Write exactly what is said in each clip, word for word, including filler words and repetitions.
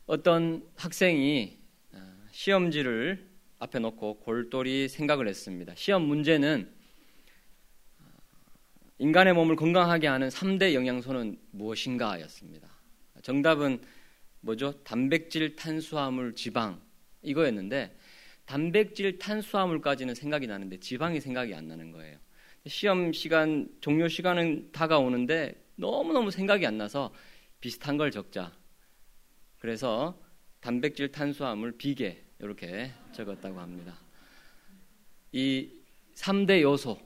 어떤 학생이 시험지를 앞에 놓고 골똘히 생각을 했습니다. 시험 문제는 인간의 몸을 건강하게 하는 삼 대 영양소는 무엇인가 였습니다. 정답은 뭐죠? 단백질, 탄수화물, 지방 이거였는데 단백질, 탄수화물까지는 생각이 나는데 지방이 생각이 안 나는 거예요. 시험 시간, 종료 시간은 다가오는데 너무너무 생각이 안 나서 비슷한 걸 적자. 그래서 단백질, 탄수화물, 비계 이렇게 적었다고 합니다. 이 삼 대 요소와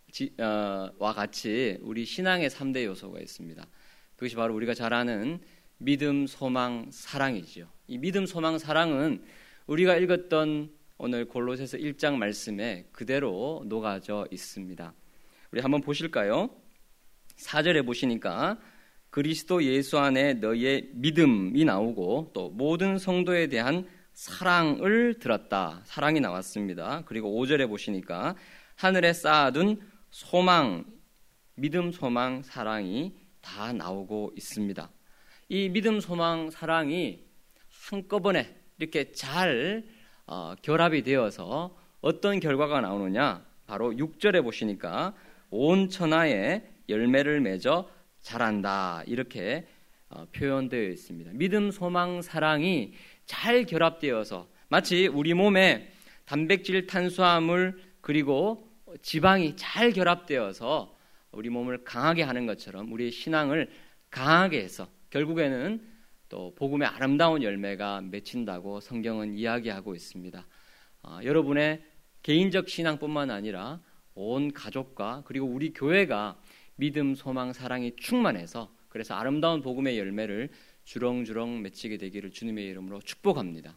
같이 우리 신앙의 삼 대 요소가 있습니다. 그것이 바로 우리가 잘 아는 믿음, 소망, 사랑이죠. 이 믿음, 소망, 사랑은 우리가 읽었던 오늘 골로새서 일 장 말씀에 그대로 녹아져 있습니다. 우리 한번 보실까요? 사 절에 보시니까 그리스도 예수 안에 너희의 믿음이 나오고 또 모든 성도에 대한 사랑을 들었다. 사랑이 나왔습니다. 그리고 오 절에 보시니까 하늘에 쌓아둔 소망, 믿음, 소망, 사랑이 다 나오고 있습니다. 이 믿음, 소망, 사랑이 한꺼번에 이렇게 잘 어, 결합이 되어서 어떤 결과가 나오느냐? 바로 육 절에 보시니까 온 천하에 열매를 맺어 자란다. 이렇게 어, 표현되어 있습니다. 믿음, 소망, 사랑이 잘 결합되어서 마치 우리 몸에 단백질, 탄수화물 그리고 지방이 잘 결합되어서 우리 몸을 강하게 하는 것처럼 우리의 신앙을 강하게 해서 결국에는 또 복음의 아름다운 열매가 맺힌다고 성경은 이야기하고 있습니다. 어, 여러분의 개인적 신앙뿐만 아니라 온 가족과 그리고 우리 교회가 믿음, 소망, 사랑이 충만해서 그래서 아름다운 복음의 열매를 주렁주렁 맺히게 되기를 주님의 이름으로 축복합니다.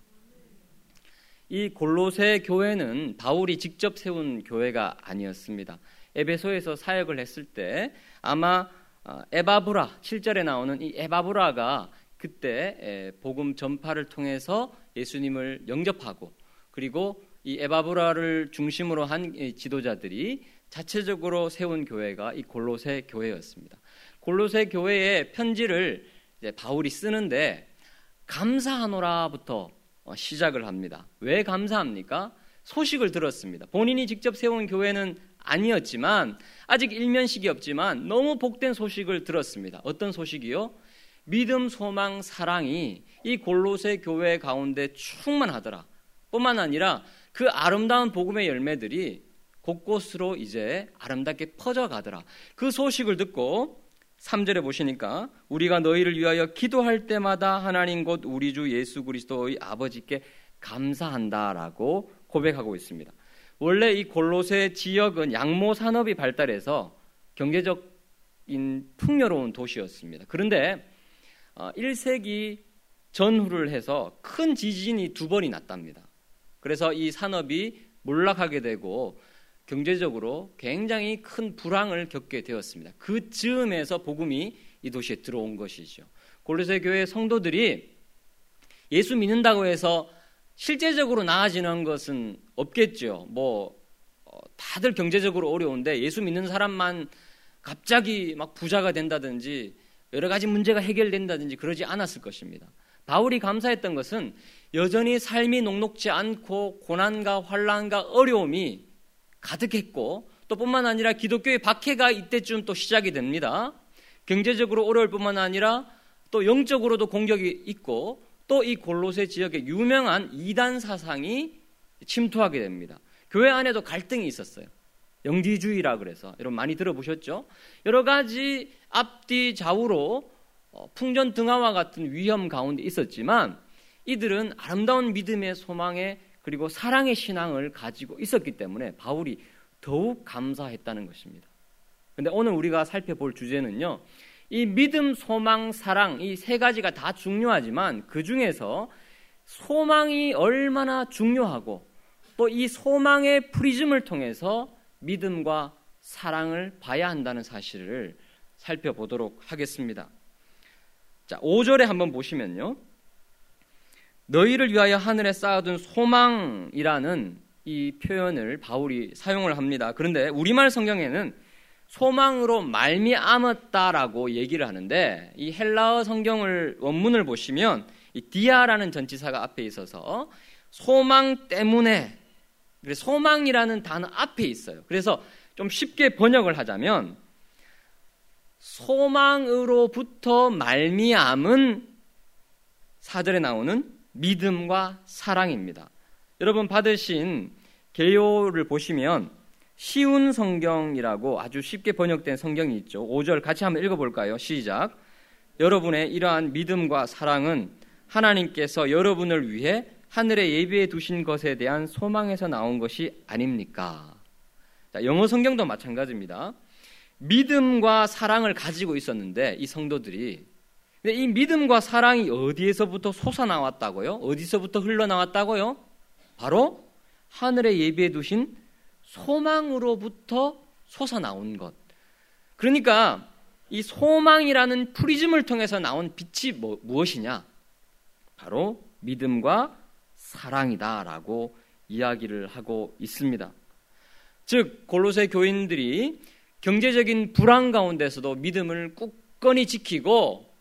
이 골로새 교회는 바울이 직접 세운 교회가 아니었습니다. 에베소에서 사역을 했을 때 아마 에바브라, 칠 절에 나오는 이 에바브라가 그때 복음 전파를 통해서 예수님을 영접하고 그리고 이 에바브라를 중심으로 한 지도자들이 자체적으로 세운 교회가 이 골로새 교회였습니다. 골로새 교회의 편지를 이제 바울이 쓰는데 감사하노라부터 시작을 합니다. 왜 감사합니까? 소식을 들었습니다. 본인이 직접 세운 교회는 아니었지만 아직 일면식이 없지만 너무 복된 소식을 들었습니다. 어떤 소식이요? 믿음, 소망, 사랑이 이 골로새 교회 가운데 충만하더라. 뿐만 아니라 그 아름다운 복음의 열매들이 곳곳으로 이제 아름답게 퍼져가더라. 그 소식을 듣고 삼 절에 보시니까 우리가 너희를 위하여 기도할 때마다 하나님 곧 우리 주 예수 그리스도의 아버지께 감사한다라고 고백하고 있습니다. 원래 이 골로새 지역은 양모 산업이 발달해서 경제적인 풍요로운 도시였습니다. 그런데 일 세기 전후를 해서 큰 지진이 두 번이 났답니다. 그래서 이 산업이 몰락하게 되고 경제적으로 굉장히 큰 불황을 겪게 되었습니다. 그 즈음에서 복음이 이 도시에 들어온 것이죠. 골로새 교회 성도들이 예수 믿는다고 해서 실제적으로 나아지는 것은 없겠죠. 뭐 다들 경제적으로 어려운데 예수 믿는 사람만 갑자기 막 부자가 된다든지 여러 가지 문제가 해결된다든지 그러지 않았을 것입니다. 바울이 감사했던 것은 여전히 삶이 녹록지 않고 고난과 환난과 어려움이 가득했고 또 뿐만 아니라 기독교의 박해가 이때쯤 또 시작이 됩니다. 경제적으로 어려울 뿐만 아니라 또 영적으로도 공격이 있고 또 이 골로새 지역에 유명한 이단 사상이 침투하게 됩니다. 교회 안에도 갈등이 있었어요. 영지주의라 그래서 여러분 많이 들어보셨죠? 여러 가지 앞뒤 좌우로 풍전등화와 같은 위험 가운데 있었지만 이들은 아름다운 믿음의 소망에 그리고 사랑의 신앙을 가지고 있었기 때문에 바울이 더욱 감사했다는 것입니다. 그런데 오늘 우리가 살펴볼 주제는요. 이 믿음, 소망, 사랑 이 세 가지가 다 중요하지만 그 중에서 소망이 얼마나 중요하고 또 이 소망의 프리즘을 통해서 믿음과 사랑을 봐야 한다는 사실을 살펴보도록 하겠습니다. 자, 오 절에 한번 보시면요. 너희를 위하여 하늘에 쌓아둔 소망이라는 이 표현을 바울이 사용을 합니다. 그런데 우리말 성경에는 소망으로 말미암았다라고 얘기를 하는데 이 헬라어 성경을 원문을 보시면 이 디아라는 전치사가 앞에 있어서 소망 때문에, 소망이라는 단어 앞에 있어요. 그래서 좀 쉽게 번역을 하자면 소망으로부터 말미암은 사 절에 나오는 믿음과 사랑입니다. 여러분 받으신 개요를 보시면 쉬운 성경이라고 아주 쉽게 번역된 성경이 있죠. 오 절 같이 한번 읽어볼까요? 시작. 여러분의 이러한 믿음과 사랑은 하나님께서 여러분을 위해 하늘에 예비해 두신 것에 대한 소망에서 나온 것이 아닙니까? 자, 영어 성경도 마찬가지입니다. 믿음과 사랑을 가지고 있었는데 이 성도들이, 근데 이 믿음과 사랑이 어디에서부터 솟아나왔다고요? 어디서부터 흘러나왔다고요? 바로 하늘에 예비해 두신 소망으로부터 솟아나온 것. 그러니까 이 소망이라는 프리즘을 통해서 나온 빛이 뭐, 무엇이냐? 바로 믿음과 사랑이다라고 이야기를 하고 있습니다. 즉 골로새 교인들이 경제적인 불안 가운데서도 믿음을 굳건히 지키고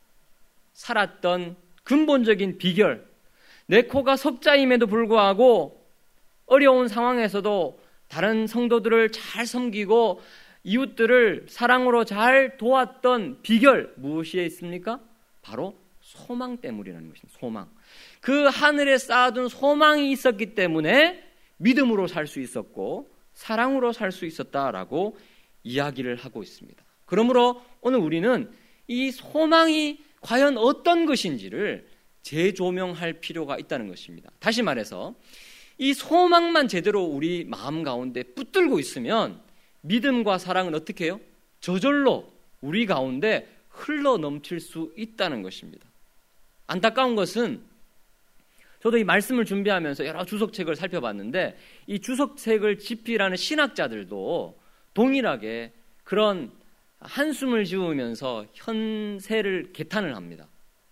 살았던 근본적인 비결, 내 코가 석자임에도 불구하고 어려운 상황에서도 다른 성도들을 잘 섬기고 이웃들을 사랑으로 잘 도왔던 비결 무엇이 있습니까? 바로 소망 때문이라는 것입니다. 소망. 그 하늘에 쌓아둔 소망이 있었기 때문에 믿음으로 살 수 있었고 사랑으로 살 수 있었다라고 이야기를 하고 있습니다. 그러므로 오늘 우리는 이 소망이 과연 어떤 것인지를 재조명할 필요가 있다는 것입니다. 다시 말해서 이 소망만 제대로 우리 마음 가운데 붙들고 있으면 믿음과 사랑은 어떻게 해요? 저절로 우리 가운데 흘러 넘칠 수 있다는 것입니다. 안타까운 것은 저도 이 말씀을 준비하면서 여러 주석책을 살펴봤는데 이 주석책을 집필하는 신학자들도 동일하게 그런 한숨을 지으면서 현세를 개탄을 합니다.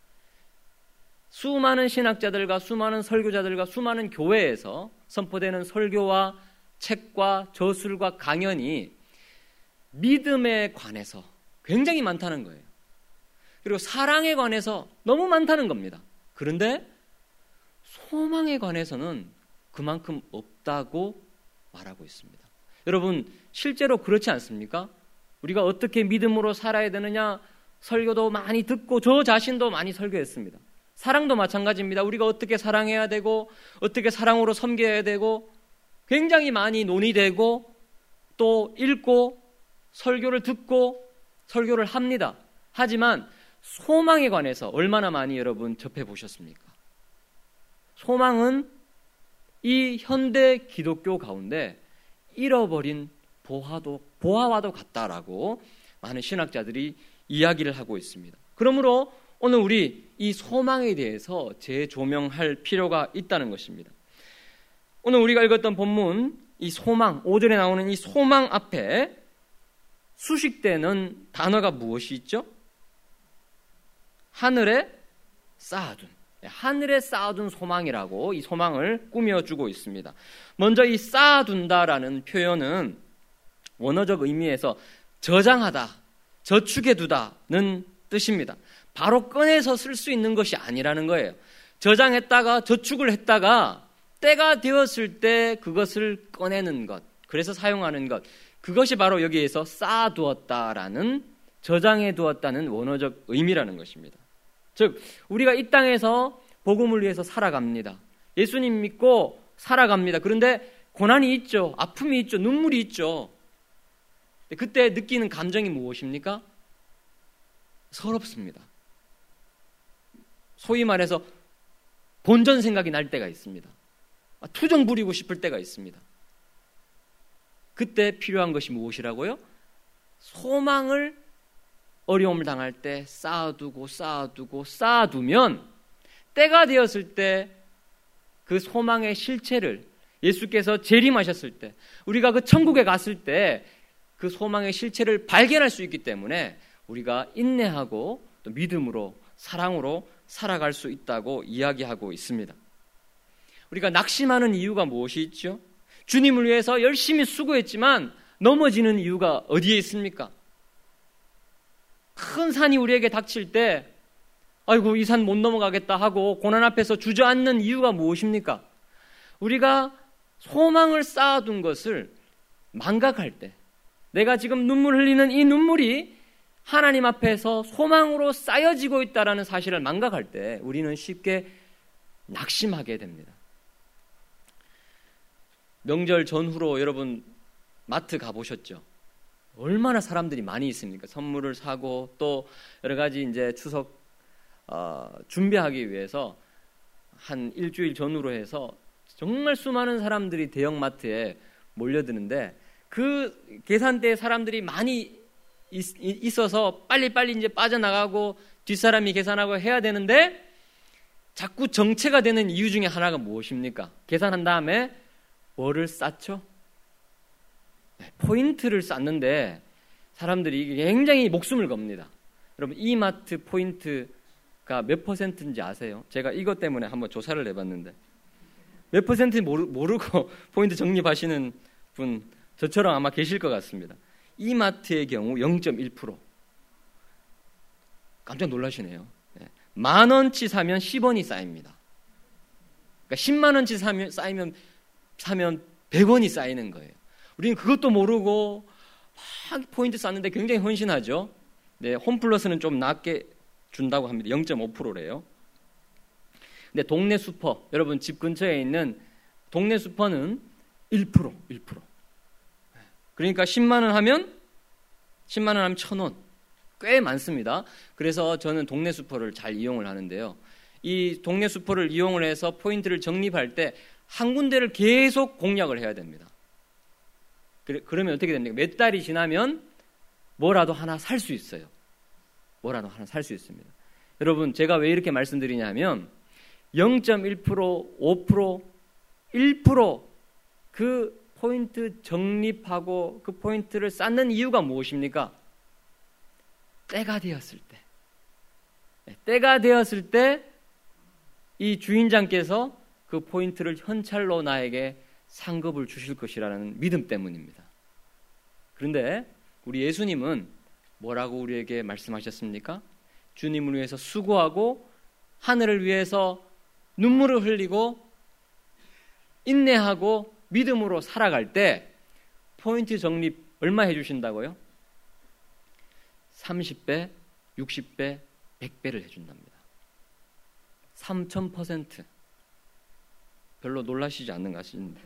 수많은 신학자들과 수많은 설교자들과 수많은 교회에서 선포되는 설교와 책과 저술과 강연이 믿음에 관해서 굉장히 많다는 거예요. 그리고 사랑에 관해서 너무 많다는 겁니다. 그런데 소망에 관해서는 그만큼 없다고 말하고 있습니다. 여러분 실제로 그렇지 않습니까? 우리가 어떻게 믿음으로 살아야 되느냐 설교도 많이 듣고 저 자신도 많이 설교했습니다. 사랑도 마찬가지입니다. 우리가 어떻게 사랑해야 되고 어떻게 사랑으로 섬겨야 되고 굉장히 많이 논의되고 또 읽고 설교를 듣고 설교를 합니다. 하지만 소망에 관해서 얼마나 많이 여러분 접해 보셨습니까? 소망은 이 현대 기독교 가운데 잃어버린 보화도, 보화와도 같다라고 많은 신학자들이 이야기를 하고 있습니다. 그러므로 오늘 우리 이 소망에 대해서 재조명할 필요가 있다는 것입니다. 오늘 우리가 읽었던 본문 이 소망, 오 절에 나오는 이 소망 앞에 수식되는 단어가 무엇이 있죠? 하늘에 쌓아둔, 하늘에 쌓아둔 소망이라고 이 소망을 꾸며주고 있습니다. 먼저 이 쌓아둔다라는 표현은 원어적 의미에서 저장하다, 저축해두다는 뜻입니다. 바로 꺼내서 쓸 수 있는 것이 아니라는 거예요. 저장했다가 저축을 했다가 때가 되었을 때 그것을 꺼내는 것, 그래서 사용하는 것, 그것이 바로 여기에서 쌓아두었다라는, 저장해두었다는 원어적 의미라는 것입니다. 즉 우리가 이 땅에서 복음을 위해서 살아갑니다. 예수님 믿고 살아갑니다. 그런데 고난이 있죠. 아픔이 있죠. 눈물이 있죠. 그때 느끼는 감정이 무엇입니까? 서럽습니다. 소위 말해서 본전 생각이 날 때가 있습니다. 투정 부리고 싶을 때가 있습니다. 그때 필요한 것이 무엇이라고요? 소망을 어려움을 당할 때 쌓아두고 쌓아두고 쌓아두면 때가 되었을 때 그 소망의 실체를 예수께서 재림하셨을 때 우리가 그 천국에 갔을 때 그 소망의 실체를 발견할 수 있기 때문에 우리가 인내하고 또 믿음으로 사랑으로 살아갈 수 있다고 이야기하고 있습니다. 우리가 낙심하는 이유가 무엇이 있죠? 주님을 위해서 열심히 수고했지만 넘어지는 이유가 어디에 있습니까? 큰 산이 우리에게 닥칠 때 아이고 이 산 못 넘어가겠다 하고 고난 앞에서 주저앉는 이유가 무엇입니까? 우리가 소망을 쌓아둔 것을 망각할 때, 내가 지금 눈물 흘리는 이 눈물이 하나님 앞에서 소망으로 쌓여지고 있다는 사실을 망각할 때 우리는 쉽게 낙심하게 됩니다. 명절 전후로 여러분 마트 가보셨죠? 얼마나 사람들이 많이 있습니까? 선물을 사고 또 여러 가지 이제 추석 어, 준비하기 위해서 한 일주일 전후로 해서 정말 수많은 사람들이 대형마트에 몰려드는데 그 계산대에 사람들이 많이 있, 있어서 빨리빨리 이제 빠져나가고 뒷사람이 계산하고 해야 되는데 자꾸 정체가 되는 이유 중에 하나가 무엇입니까? 계산한 다음에 뭐를 쌓죠? 포인트를 쌓는데 사람들이 굉장히 목숨을 겁니다. 여러분 이마트 포인트가 몇 퍼센트인지 아세요? 제가 이것 때문에 한번 조사를 해봤는데 몇 퍼센트 모르, 모르고 포인트 적립하시는 분 저처럼 아마 계실 것 같습니다. 이마트의 경우 영 점 일 퍼센트. 깜짝 놀라시네요. 만 원치 사면 십 원이 쌓입니다. 그러니까 십만 원치 사면, 쌓이면, 사면 백 원이 쌓이는 거예요. 우리는 그것도 모르고 막 포인트 쌓는데 굉장히 헌신하죠. 네, 홈플러스는 좀 낮게 준다고 합니다. 영 점 오 퍼센트래요. 근데 동네 슈퍼, 여러분 집 근처에 있는 동네 슈퍼는 일 퍼센트, 일 퍼센트. 그러니까 십만 원 하면 십만 원 하면 천 원. 꽤 많습니다. 그래서 저는 동네 슈퍼를 잘 이용을 하는데요. 이 동네 슈퍼를 이용을 해서 포인트를 적립할 때 한 군데를 계속 공략을 해야 됩니다. 그러면 어떻게 됩니까? 몇 달이 지나면 뭐라도 하나 살 수 있어요. 뭐라도 하나 살 수 있습니다. 여러분 제가 왜 이렇게 말씀드리냐면 영 점 일 퍼센트, 오 퍼센트, 일 퍼센트 그 포인트 적립하고 그 포인트를 쌓는 이유가 무엇입니까? 때가 되었을 때, 때가 되었을 때 이 주인장께서 그 포인트를 현찰로 나에게 상급을 주실 것이라는 믿음 때문입니다. 그런데 우리 예수님은 뭐라고 우리에게 말씀하셨습니까? 주님을 위해서 수고하고 하늘을 위해서 눈물을 흘리고 인내하고 믿음으로 살아갈 때 포인트 적립 얼마 해주신다고요? 삼십 배, 육십 배, 백 배를 해준답니다. 삼천 퍼센트. 별로 놀라시지 않는 것 같은데.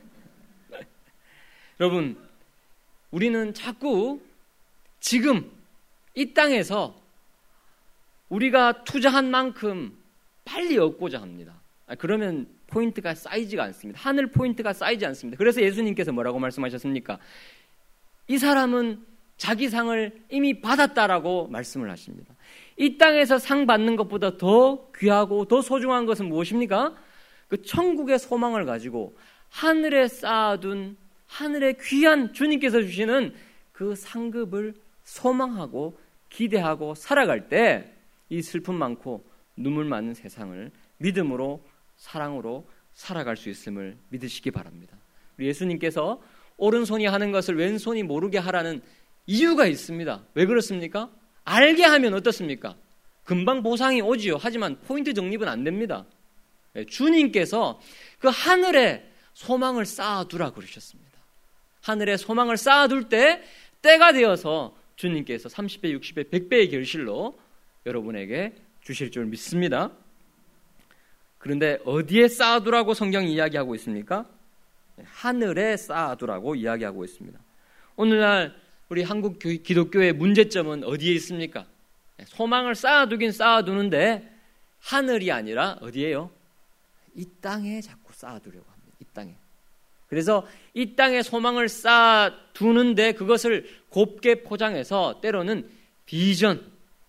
여러분, 우리는 자꾸 지금 이 땅에서 우리가 투자한 만큼 빨리 얻고자 합니다. 그러면 포인트가 쌓이지가 않습니다. 하늘 포인트가 쌓이지 않습니다. 그래서 예수님께서 뭐라고 말씀하셨습니까? 이 사람은 자기 상을 이미 받았다라고 말씀을 하십니다. 이 땅에서 상 받는 것보다 더 귀하고 더 소중한 것은 무엇입니까? 그 천국의 소망을 가지고 하늘에 쌓아둔 하늘의 귀한 주님께서 주시는 그 상급을 소망하고 기대하고 살아갈 때 이 슬픔 많고 눈물 많은 세상을 믿음으로 사랑으로 살아갈 수 있음을 믿으시기 바랍니다. 우리 예수님께서 오른손이 하는 것을 왼손이 모르게 하라는 이유가 있습니다. 왜 그렇습니까? 알게 하면 어떻습니까? 금방 보상이 오지요. 하지만 포인트 적립은 안 됩니다. 주님께서 그 하늘에 소망을 쌓아두라 그러셨습니다. 하늘에 소망을 쌓아둘 때 때가 되어서 주님께서 삼십 배, 육십 배, 백 배의 결실로 여러분에게 주실 줄 믿습니다. 그런데 어디에 쌓아두라고 성경이 이야기하고 있습니까? 하늘에 쌓아두라고 이야기하고 있습니다. 오늘날 우리 한국 기독교의 문제점은 어디에 있습니까? 소망을 쌓아두긴 쌓아두는데 하늘이 아니라 어디예요? 이 땅에 자꾸 쌓아두려고 합니다. 이 땅에. 그래서 이 땅에 소망을 쌓아두는데 그것을 곱게 포장해서 때로는 비전,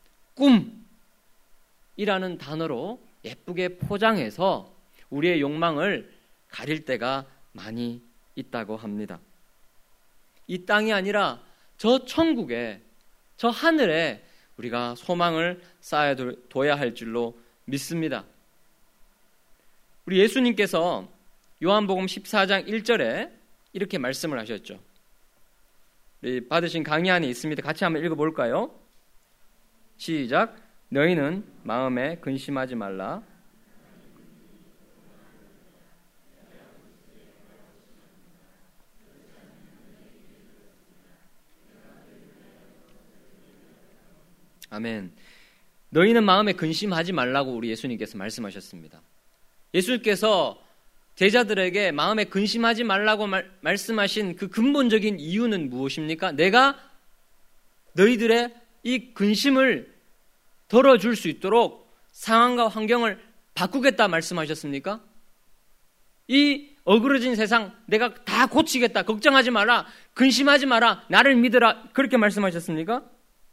꿈이라는 단어로 예쁘게 포장해서 우리의 욕망을 가릴 때가 많이 있다고 합니다. 이 땅이 아니라 저 천국에, 저 하늘에 우리가 소망을 쌓아둬야 할 줄로 믿습니다. 우리 예수님께서 요한복음 십사 장 일 절에 이렇게 말씀을 하셨죠. 우리 받으신 강의 안에 있습니다. 같이 한번 읽어볼까요? 시작. 너희는 마음에 근심하지 말라. 아멘. 너희는 마음에 근심하지 말라고 우리 예수님께서 말씀하셨습니다. 예수님께서 제자들에게 마음에 근심하지 말라고 말, 말씀하신 그 근본적인 이유는 무엇입니까? 내가 너희들의 이 근심을 덜어줄 수 있도록 상황과 환경을 바꾸겠다 말씀하셨습니까? 이 어그러진 세상 내가 다 고치겠다, 걱정하지 마라, 근심하지 마라, 나를 믿으라, 그렇게 말씀하셨습니까?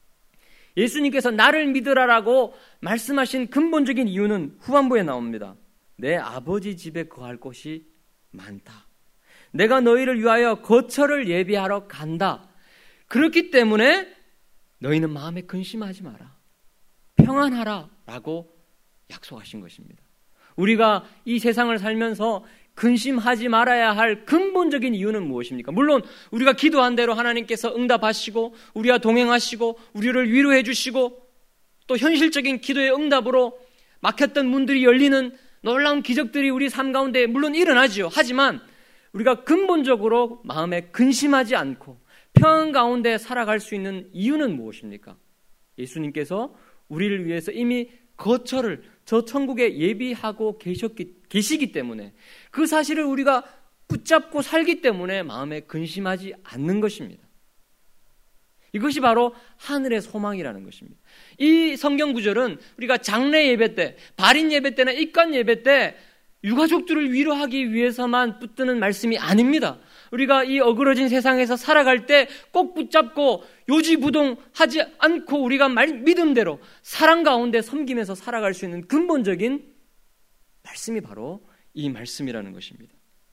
예수님께서 나를 믿으라라고 말씀하신 근본적인 이유는 후반부에 나옵니다. 내 아버지 집에 거할 곳이 많다. 내가 너희를 위하여 거처를 예비하러 간다. 그렇기 때문에 너희는 마음에 근심하지 마라. 평안하라 라고 약속하신 것입니다. 우리가 이 세상을 살면서 근심하지 말아야 할 근본적인 이유는 무엇입니까? 물론 우리가 기도한 대로 하나님께서 응답하시고 우리와 동행하시고 우리를 위로해 주시고 또 현실적인 기도의 응답으로 막혔던 문들이 열리는 놀라운 기적들이 우리 삶 가운데 물론 일어나지요. 하지만 우리가 근본적으로 마음에 근심하지 않고 평안 가운데 살아갈 수 있는 이유는 무엇입니까? 예수님께서 우리를 위해서 이미 거처를 저 천국에 예비하고 계셨기, 계시기 때문에 그 사실을 우리가 붙잡고 살기 때문에 마음에 근심하지 않는 것입니다. 이것이 바로 하늘의 소망이라는 것입니다. 이 성경 구절은 우리가 장례 예배 때, 발인 예배 때나 입관 예배 때 유가족들을 위로하기 위해서만 붙드는 말씀이 아닙니다. 우리가 이 어그러진 세상에서 살아갈 때 꼭 붙잡고 요지부동하지 않고 우리가 말, 믿음대로 사랑 가운데 섬기면서 살아갈 수 있는 근본적인 말씀이 바로 이 말씀이라는 것입니다.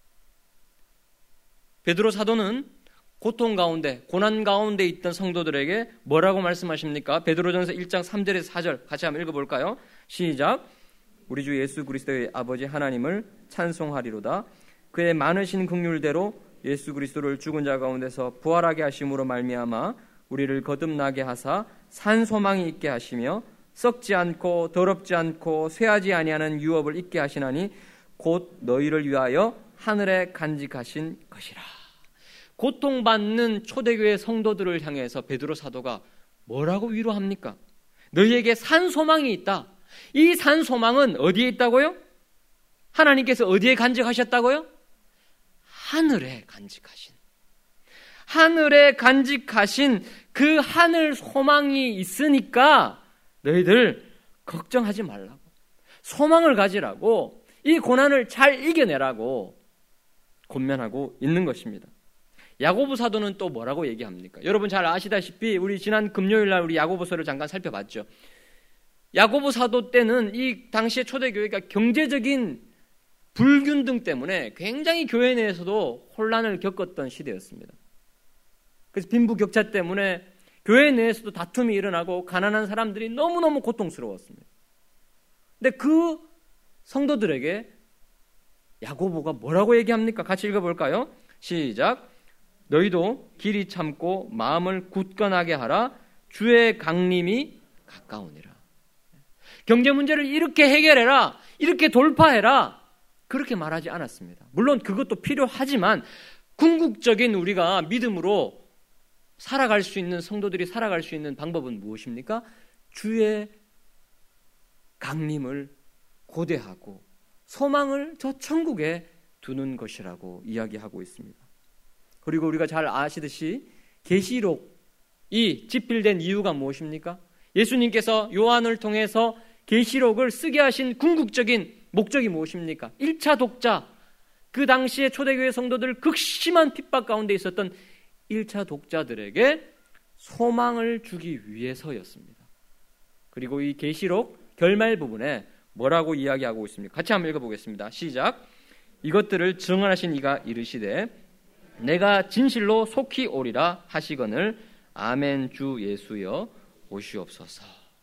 베드로 사도는 고통 가운데, 고난 가운데 있던 성도들에게 뭐라고 말씀하십니까? 베드로전서 일 장 삼 절에서 사 절 같이 한번 읽어볼까요? 시작. 우리 주 예수 그리스도의 아버지 하나님을 찬송하리로다. 그의 많으신 긍휼대로 예수 그리스도를 죽은 자 가운데서 부활하게 하심으로 말미암아 우리를 거듭나게 하사 산 소망이 있게 하시며 썩지 않고 더럽지 않고 쇠하지 아니하는 유업을 있게 하시나니 곧 너희를 위하여 하늘에 간직하신 것이라. 고통받는 초대교회 성도들을 향해서 베드로 사도가 뭐라고 위로합니까? 너희에게 산 소망이 있다. 이 산 소망은 어디에 있다고요? 하나님께서 어디에 간직하셨다고요? 하늘에 간직하신, 하늘에 간직하신 그 하늘 소망이 있으니까 너희들 걱정하지 말라고, 소망을 가지라고, 이 고난을 잘 이겨내라고 권면하고 있는 것입니다. 야고보 사도는 또 뭐라고 얘기합니까? 여러분 잘 아시다시피 우리 지난 금요일 날 우리 야고보서를 잠깐 살펴봤죠. 야고보 사도 때는 이 당시의 초대교회가 경제적인 불균등 때문에 굉장히 교회 내에서도 혼란을 겪었던 시대였습니다. 그래서 빈부격차 때문에 교회 내에서도 다툼이 일어나고 가난한 사람들이 너무너무 고통스러웠습니다. 근데 그 성도들에게 야고보가 뭐라고 얘기합니까? 같이 읽어볼까요? 시작. 너희도 길이 참고 마음을 굳건하게 하라. 주의 강림이 가까우니라. 경제 문제를 이렇게 해결해라, 이렇게 돌파해라, 그렇게 말하지 않았습니다. 물론 그것도 필요하지만 궁극적인 우리가 믿음으로 살아갈 수 있는, 성도들이 살아갈 수 있는 방법은 무엇입니까? 주의 강림을 고대하고 소망을 저 천국에 두는 것이라고 이야기하고 있습니다. 그리고 우리가 잘 아시듯이 계시록이 집필된 이유가 무엇입니까? 예수님께서 요한을 통해서 계시록을 쓰게 하신 궁극적인 목적이 무엇입니까? 일 차 독자, 그 당시에 초대교회 성도들 극심한 핍박 가운데 있었던 일 차 독자들에게 소망을 주기 위해서였습니다. 그리고 이 계시록 결말 부분에 뭐라고 이야기하고 있습니까? 같이 한번 읽어보겠습니다. 시작. 이것들을 증언하신 이가 이르시되 내가 진실로 속히 오리라 하시거늘 아멘 주 예수여 오시옵소서.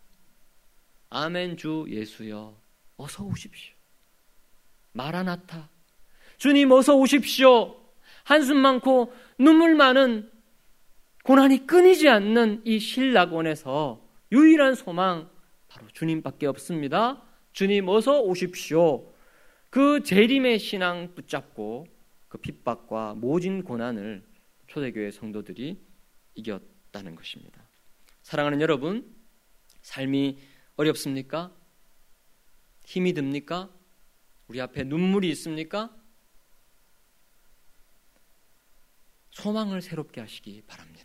아멘 주 예수여 어서 오십시오. 마라나타, 주님 어서 오십시오. 한숨 많고 눈물 많은, 고난이 끊이지 않는 이 신라곤에서 유일한 소망 바로 주님밖에 없습니다. 주님 어서 오십시오. 그 재림의 신앙 붙잡고 그 핍박과 모진 고난을 초대교회 성도들이 이겼다는 것입니다. 사랑하는 여러분, 삶이 어렵습니까? 힘이 듭니까? 우리 앞에 눈물이 있습니까? 소망을 새롭게 하시기 바랍니다.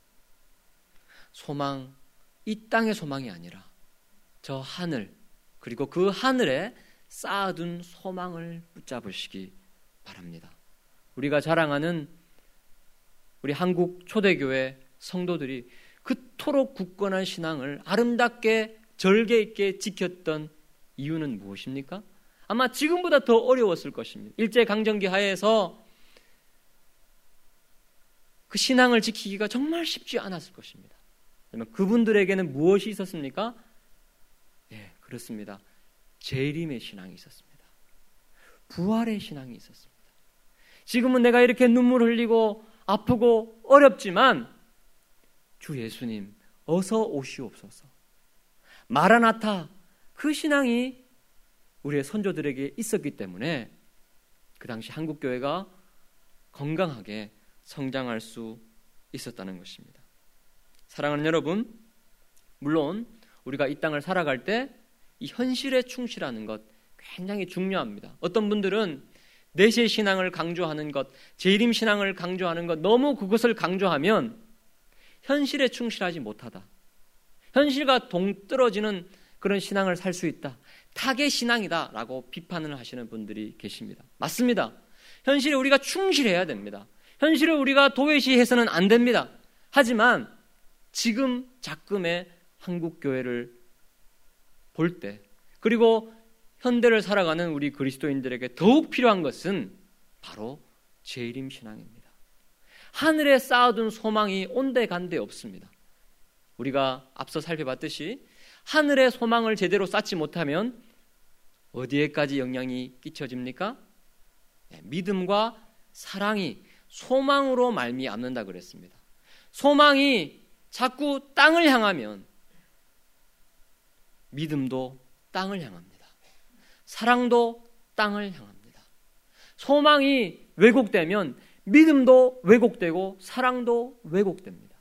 소망, 이 땅의 소망이 아니라 저 하늘, 그리고 그 하늘에 쌓아둔 소망을 붙잡으시기 바랍니다. 우리가 자랑하는 우리 한국 초대교회 성도들이 그토록 굳건한 신앙을 아름답게 절개 있게 지켰던 이유는 무엇입니까? 아마 지금보다 더 어려웠을 것입니다. 일제강점기 하에서 그 신앙을 지키기가 정말 쉽지 않았을 것입니다. 그러면 그분들에게는 무엇이 있었습니까? 네, 그렇습니다. 재림의 신앙이 있었습니다. 부활의 신앙이 있었습니다. 지금은 내가 이렇게 눈물 흘리고 아프고 어렵지만 주 예수님 어서 오시옵소서. 마라나타, 그 신앙이 우리의 선조들에게 있었기 때문에 그 당시 한국교회가 건강하게 성장할 수 있었다는 것입니다. 사랑하는 여러분, 물론 우리가 이 땅을 살아갈 때 이 현실에 충실하는 것 굉장히 중요합니다. 어떤 분들은 내세 신앙을 강조하는 것, 재림 신앙을 강조하는 것, 너무 그것을 강조하면 현실에 충실하지 못하다, 현실과 동떨어지는 그런 신앙을 살 수 있다, 타계 신앙이다 라고 비판을 하시는 분들이 계십니다. 맞습니다. 현실에 우리가 충실해야 됩니다. 현실을 우리가 도외시해서는 안 됩니다. 하지만 지금 작금의 한국교회를 볼 때, 그리고 현대를 살아가는 우리 그리스도인들에게 더욱 필요한 것은 바로 재림 신앙입니다. 하늘에 쌓아둔 소망이 온데간데 없습니다. 우리가 앞서 살펴봤듯이 하늘의 소망을 제대로 쌓지 못하면 어디에까지 영향이 끼쳐집니까? 네, 믿음과 사랑이 소망으로 말미암는다 그랬습니다. 소망이 자꾸 땅을 향하면 믿음도 땅을 향합니다. 사랑도 땅을 향합니다. 소망이 왜곡되면 믿음도 왜곡되고 사랑도 왜곡됩니다.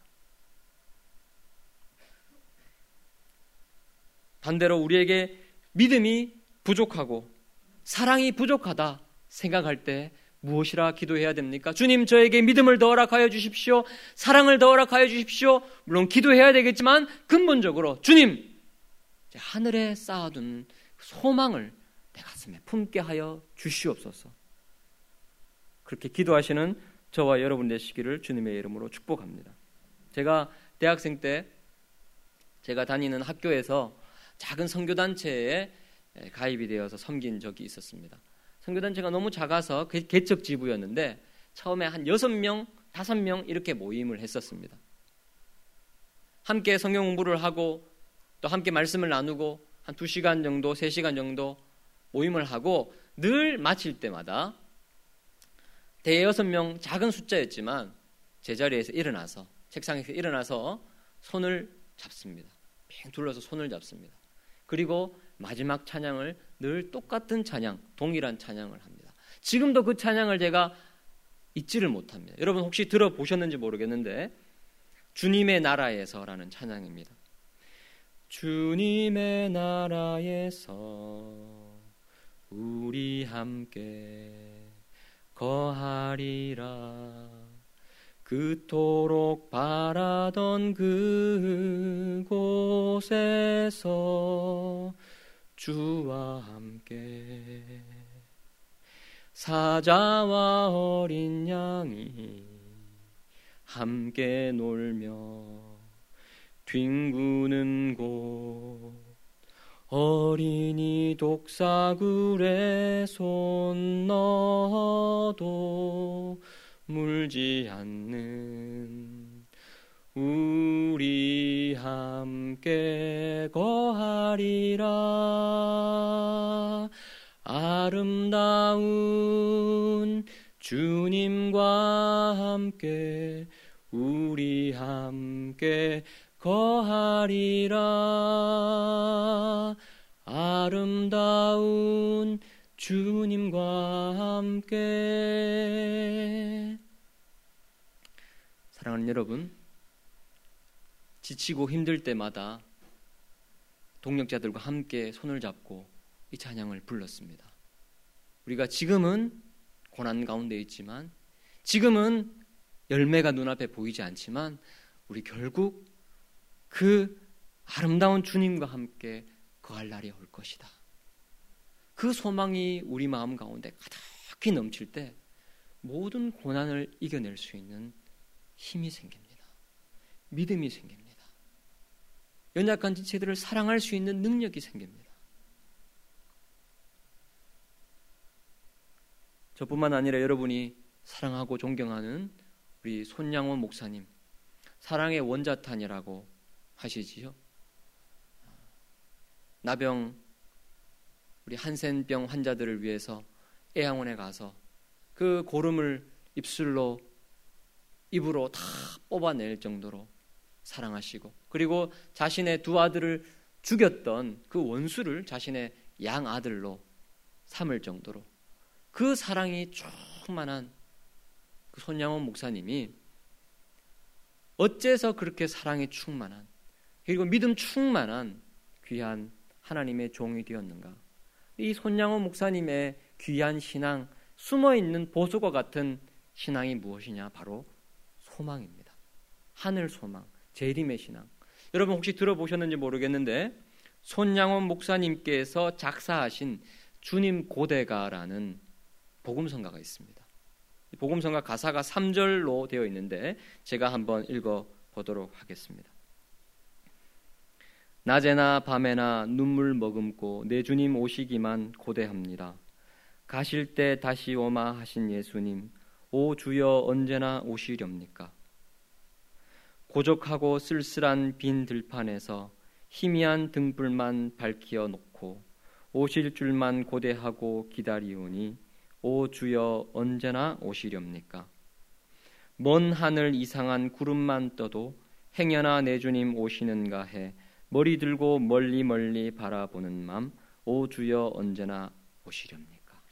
반대로 우리에게 믿음이 부족하고 사랑이 부족하다 생각할 때 무엇이라 기도해야 됩니까? 주님, 저에게 믿음을 더 허락하여 주십시오. 사랑을 더 허락하여 주십시오. 물론 기도해야 되겠지만 근본적으로 주님, 하늘에 쌓아둔 소망을 내 가슴에 품게 하여 주시옵소서. 그렇게 기도하시는 저와 여러분 되시기를 주님의 이름으로 축복합니다. 제가 대학생 때 제가 다니는 학교에서 작은 선교단체에 가입이 되어서 섬긴 적이 있었습니다. 선교단체가 너무 작아서 개척지부였는데 처음에 한 여섯 명, 다섯 명 이렇게 모임을 했었습니다. 함께 성경 공부를 하고 또 함께 말씀을 나누고 한 두 시간 정도, 세 시간 정도 모임을 하고 늘 마칠 때마다 대여섯 명 작은 숫자였지만 제자리에서 일어나서, 책상에서 일어나서 손을 잡습니다. 빙 둘러서 손을 잡습니다. 그리고 마지막 찬양을 늘 똑같은 찬양, 동일한 찬양을 합니다. 지금도 그 찬양을 제가 잊지를 못합니다. 여러분 혹시 들어보셨는지 모르겠는데 주님의 나라에서라는 찬양입니다. 주님의 나라에서 우리 함께 거하리라. 그토록 바라던 그곳에서 주와 함께 사자와 어린 양이 함께 놀며 뒹구는 곳, 어린이 독사굴에 손 넣어도 물지 않는 우리 함께 거하리라. 아름다운 주님과 함께 우리 함께 거하리라. 아름다운 주님과 함께. 사랑하는 여러분, 지치고 힘들 때마다 동역자들과 함께 손을 잡고 이 찬양을 불렀습니다. 우리가 지금은 고난 가운데 있지만, 지금은 열매가 눈앞에 보이지 않지만, 우리 결국 그 아름다운 주님과 함께 거할 날이 올 것이다. 그 소망이 우리 마음 가운데 가득히 넘칠 때 모든 고난을 이겨낼 수 있는 힘이 생깁니다. 믿음이 생깁니다. 연약한 지체들을 사랑할 수 있는 능력이 생깁니다. 저뿐만 아니라 여러분이 사랑하고 존경하는 우리 손양원 목사님, 사랑의 원자탄이라고 하시지요. 나병, 우리 한센병 환자들을 위해서 애양원에 가서 그 고름을 입술로, 입으로 다 뽑아낼 정도로 사랑하시고, 그리고 자신의 두 아들을 죽였던 그 원수를 자신의 양아들로 삼을 정도로 그 사랑이 충만한 그 손양원 목사님이 어째서 그렇게 사랑이 충만한, 그리고 믿음 충만한 귀한 하나님의 종이 되었는가? 이 손양원 목사님의 귀한 신앙, 숨어있는 보석과 같은 신앙이 무엇이냐? 바로 소망입니다. 하늘 소망, 재림의 신앙. 여러분 혹시 들어보셨는지 모르겠는데, 손양원 목사님께서 작사하신 주님 고대가라는 복음성가가 있습니다. 복음성가 가사가 삼 절로 되어 있는데 제가 한번 읽어보도록 하겠습니다. 낮에나 밤에나 눈물 머금고 내 주님 오시기만 고대합니다. 가실 때 다시 오마 하신 예수님, 오 주여 언제나 오시렵니까? 고적하고 쓸쓸한 빈 들판에서 희미한 등불만 밝히어 놓고 오실 줄만 고대하고 기다리오니 오 주여 언제나 오시렵니까? 먼 하늘 이상한 구름만 떠도 행여나 내 주님 오시는가 해 머리 들고 멀리 멀리 바라보는 맘, 오 주여 언제나 오시렵니까?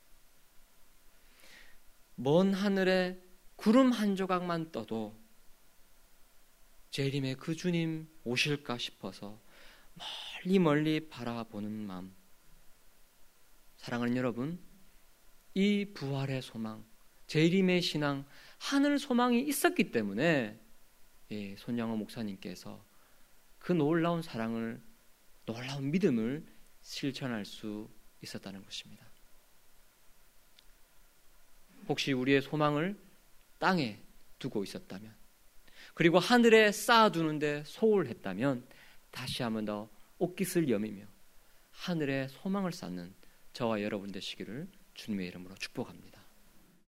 먼 하늘에 구름 한 조각만 떠도 재림의 그 주님 오실까 싶어서 멀리 멀리 바라보는 맘. 사랑하는 여러분, 이 부활의 소망, 재림의 신앙, 하늘 소망이 있었기 때문에 예, 손양원 목사님께서 그 놀라운 사랑을, 놀라운 믿음을 실천할 수 있었다는 것입니다. 혹시 우리의 소망을 땅에 두고 있었다면, 그리고 하늘에 쌓아두는데 소홀했다면 다시 한번 더 옷깃을 여미며 하늘에 소망을 쌓는 저와 여러분 되시기를 주님의 이름으로 축복합니다.